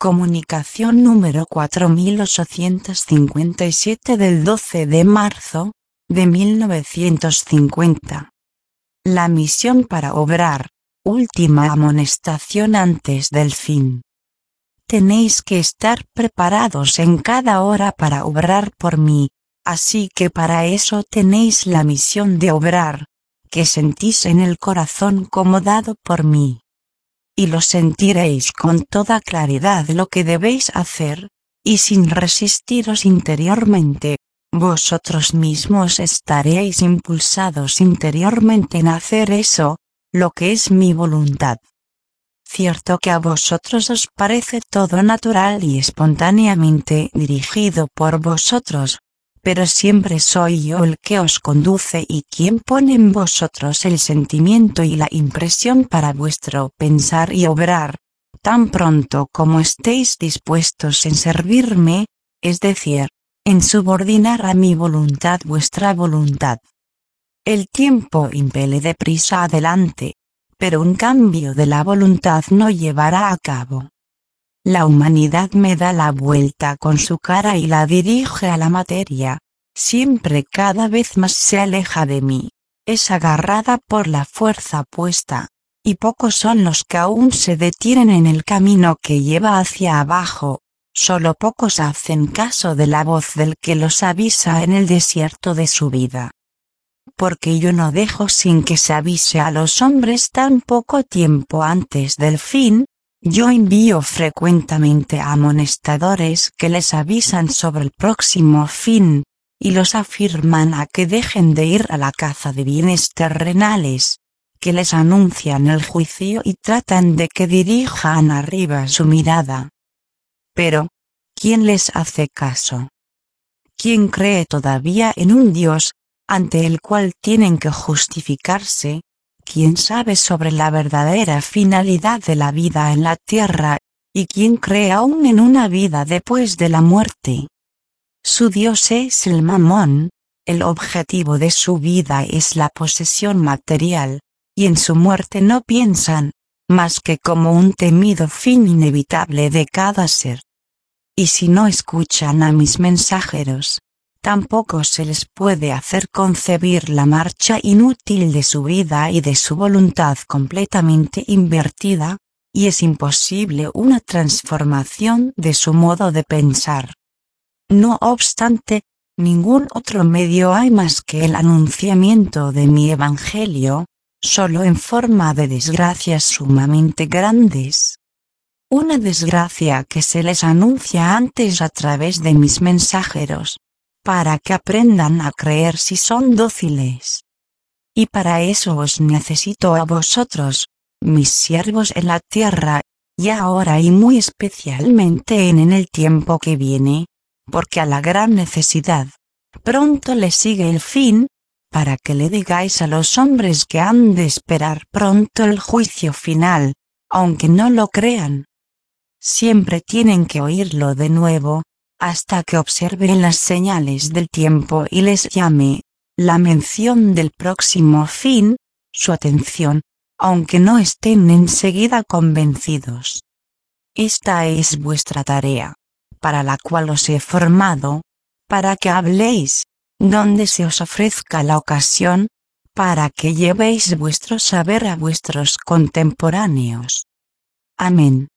Comunicación número 4857 del 12 de marzo, de 1950. La misión para obrar, última amonestación antes del fin. Tenéis que estar preparados en cada hora para obrar por mí, así que para eso tenéis la misión de obrar, que sentís en el corazón como dado por mí. Y lo sentiréis con toda claridad lo que debéis hacer, y sin resistiros interiormente, vosotros mismos estaréis impulsados interiormente en hacer eso, lo que es mi voluntad. Cierto que a vosotros os parece todo natural y espontáneamente dirigido por vosotros, pero siempre soy yo el que os conduce y quien pone en vosotros el sentimiento y la impresión para vuestro pensar y obrar, tan pronto como estéis dispuestos en servirme, es decir, en subordinar a mi voluntad vuestra voluntad. El tiempo impele deprisa adelante, pero un cambio de la voluntad no llevará a cabo. La humanidad me da la vuelta con su cara y la dirige a la materia, siempre cada vez más se aleja de mí, es agarrada por la fuerza opuesta, y pocos son los que aún se detienen en el camino que lleva hacia abajo, solo pocos hacen caso de la voz del que los avisa en el desierto de su vida. Porque yo no dejo sin que se avise a los hombres tan poco tiempo antes del fin. Yo envío frecuentemente a amonestadores que les avisan sobre el próximo fin, y los afirman a que dejen de ir a la caza de bienes terrenales, que les anuncian el juicio y tratan de que dirijan arriba su mirada. Pero, ¿quién les hace caso? ¿Quién cree todavía en un Dios, ante el cual tienen que justificarse? ¿Quién sabe sobre la verdadera finalidad de la vida en la tierra, y quién cree aún en una vida después de la muerte? Su Dios es el mamón, el objetivo de su vida es la posesión material, y en su muerte no piensan, más que como un temido fin inevitable de cada ser. Y si no escuchan a mis mensajeros, tampoco se les puede hacer concebir la marcha inútil de su vida y de su voluntad completamente invertida, y es imposible una transformación de su modo de pensar. No obstante, ningún otro medio hay más que el anunciamiento de mi evangelio, solo en forma de desgracias sumamente grandes. Una desgracia que se les anuncia antes a través de mis mensajeros, para que aprendan a creer si son dóciles. Y para eso os necesito a vosotros, mis siervos en la tierra, y ahora y muy especialmente en el tiempo que viene, porque a la gran necesidad, pronto le sigue el fin, para que le digáis a los hombres que han de esperar pronto el juicio final, aunque no lo crean. Siempre tienen que oírlo de nuevo, hasta que observen las señales del tiempo y les llame, la mención del próximo fin, su atención, aunque no estén enseguida convencidos. Esta es vuestra tarea, para la cual os he formado, para que habléis, donde se os ofrezca la ocasión, para que llevéis vuestro saber a vuestros contemporáneos. Amén.